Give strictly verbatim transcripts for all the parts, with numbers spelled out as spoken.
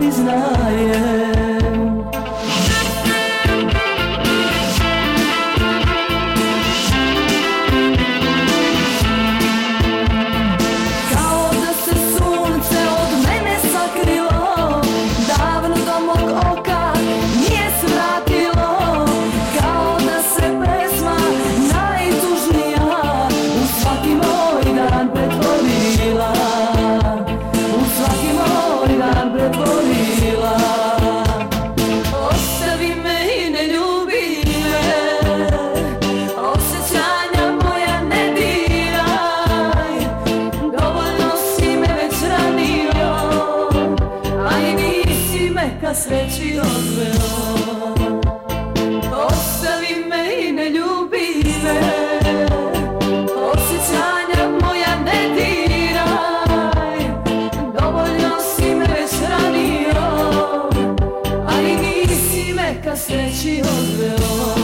priznajem. Kao da se sunce od mene sakrilo, davno do mog oka nije svratilo. Kao da se pesma najtužnija u svaki moj dan pretvorila, u svaki moj dan pretvorila. Ostavi me i ne ljubi me, osjećanja moja ne diraj. Dovoljno si me već ranio, a i nisi me ka sreći odveo. Ostavi me i ne ljubi me, osjećanja moja ne diraj. Dovoljno si me već ranio, a i nisi me ka sreći odveo.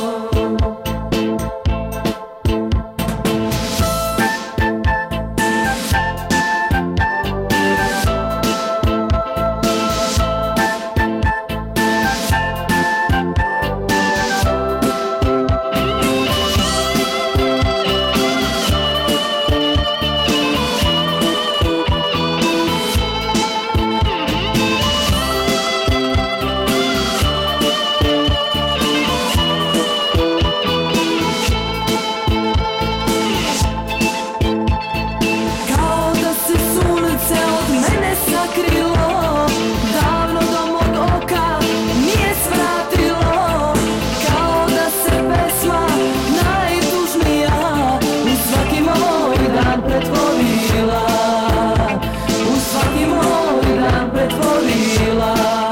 Kao da se sunce od mene sakrilo, davno do mog oka nije svratilo. Kao da se pesma najtužnija u svaki moj dan pretvorila, u svaki moj dan pretvorila.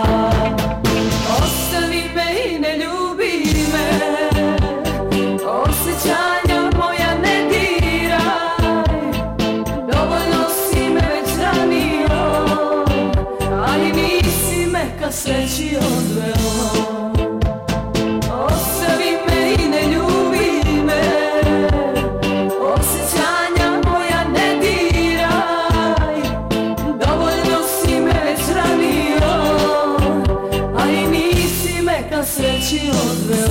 Ostavi me i ne ljubi me, osjećanja moja ne diraj. Dovoljno si me već ranio, ali nisi me ka sreći odveo. Ostavi me i ne ljubi me, osjećanja moja ne diraj. Dovoljno si me već ranio, a i nisi me ka sreći odveo.